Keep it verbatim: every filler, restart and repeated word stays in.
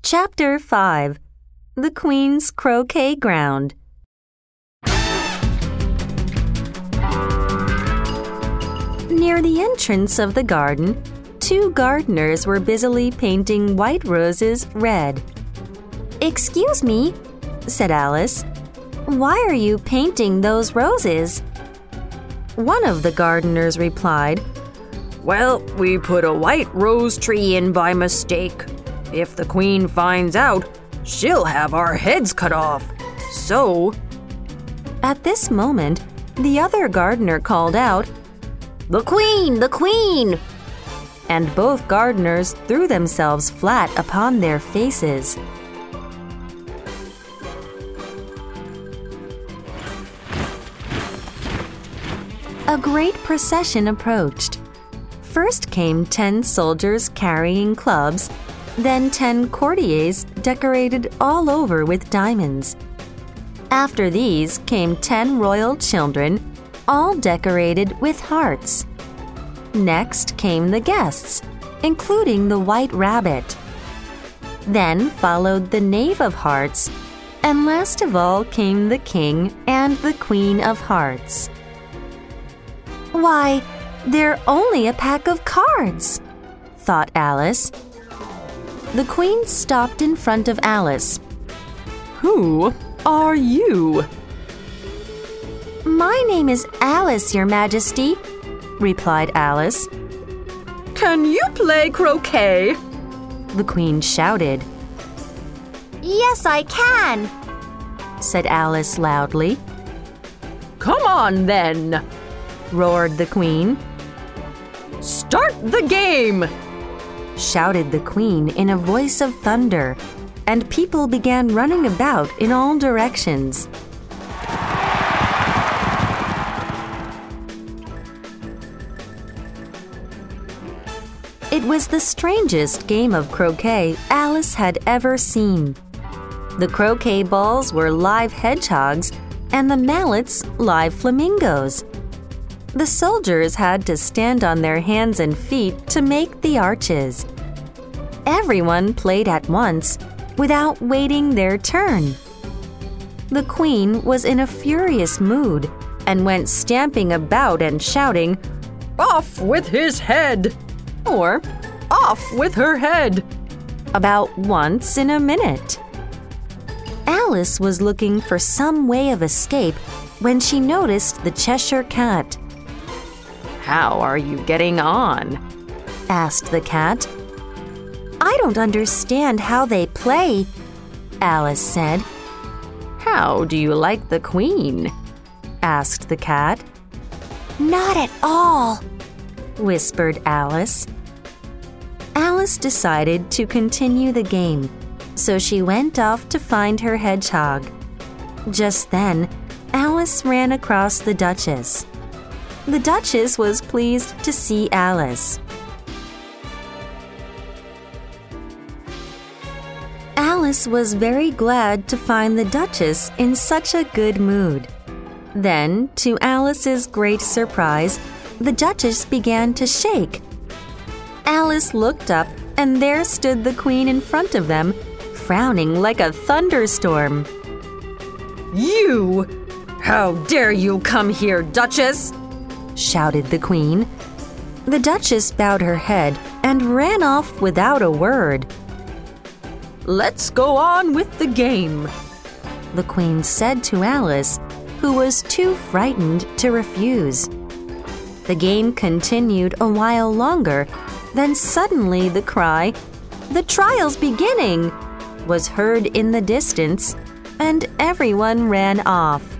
Chapter five. The Queen's Croquet Ground. Near the entrance of the garden, two gardeners were busily painting white roses red. "Excuse me," said Alice. "Why are you painting those roses?" One of the gardeners replied, "Well, we put a white rose tree in by mistake. If the Queen finds out, she'll have our heads cut off. So…" At this moment, the other gardener called out, "The Queen! The Queen!" And both gardeners threw themselves flat upon their faces. A great procession approached. First came ten soldiers carrying clubs, then ten courtiers decorated all over with diamonds. After these came ten royal children, all decorated with hearts. Next came the guests, including the White Rabbit. Then followed the Knave of Hearts, and last of all came the King and the Queen of Hearts. "Why, they're only a pack of cards," thought Alice. The Queen stopped in front of Alice. "Who are you?" "My name is Alice, Your Majesty," replied Alice. "Can you play croquet?" the Queen shouted. "Yes, I can," said Alice loudly. "Come on, then," roared the Queen. "Start the game!" shouted the Queen in a voice of thunder, and people began running about in all directions. It was the strangest game of croquet Alice had ever seen. The croquet balls were live hedgehogs and the mallets live flamingos. The soldiers had to stand on their hands and feet to make the arches. Everyone played at once, without waiting their turn. The Queen was in a furious mood and went stamping about and shouting, "Off with his head!" or "Off with her head!" about once in a minute. Alice was looking for some way of escape when she noticed the Cheshire Cat. "How are you getting on?" asked the cat. "I don't understand how they play," Alice said. "How do you like the Queen?" asked the cat. "Not at all," whispered Alice. Alice decided to continue the game, so she went off to find her hedgehog. Just then, Alice ran across the Duchess. The Duchess was pleased to see Alice. Alice was very glad to find the Duchess in such a good mood. Then, to Alice's great surprise, the Duchess began to shake. Alice looked up, and there stood the Queen in front of them, frowning like a thunderstorm. "You! How dare you come here, Duchess?" shouted the Queen. The Duchess bowed her head and ran off without a word. "Let's go on with the game," the Queen said to Alice, who was too frightened to refuse. The game continued a while longer, then suddenly the cry, "The trial's beginning!" was heard in the distance, and everyone ran off.